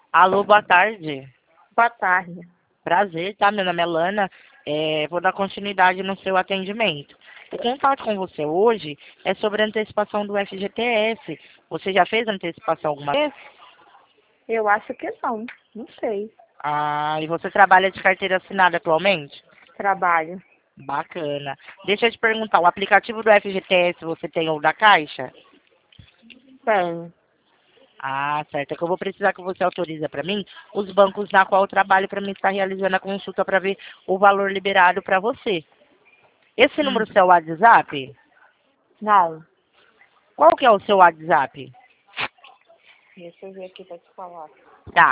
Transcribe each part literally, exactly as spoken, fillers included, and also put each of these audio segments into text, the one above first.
Alô, boa tarde. Boa tarde. Prazer, tá? Meu nome é Lana. É, vou dar continuidade no seu atendimento. O contato com você hoje é sobre a antecipação do F G T S. Você já fez antecipação alguma vez? Eu acho que não. Não sei. Ah, e você trabalha de carteira assinada atualmente? Trabalho. Bacana. Deixa eu te perguntar, o aplicativo do F G T S você tem o da Caixa? Tenho. Ah, certo. É que eu vou precisar que você autoriza para mim os bancos na qual eu trabalho para mim estar realizando a consulta para ver o valor liberado para você. Esse Hum. número é o seu WhatsApp? Não. Qual que é o seu WhatsApp? Deixa eu ver aqui pra te falar. Tá.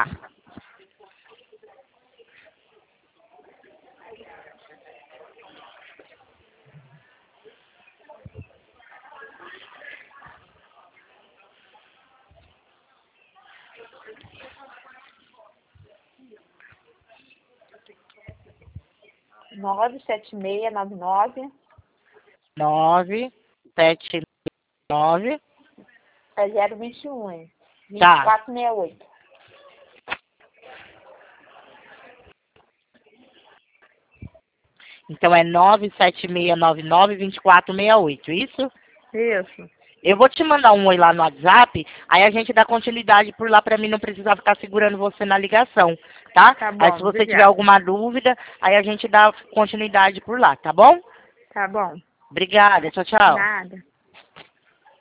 nove sete seis nove nove nove sete nove. é zero vinte e um, hein? Tá. vinte e quatro sessenta e oito. Então é nove sete seis nove nove dois quatro seis oito, isso? Isso. Eu vou te mandar um oi lá no WhatsApp, aí a gente dá continuidade por lá pra mim não precisar ficar segurando você na ligação, tá? Tá Aí se bom, você tiver obrigada. alguma dúvida, aí a gente dá continuidade por lá, tá bom? Tá bom. Obrigada, tchau, tchau. Nada.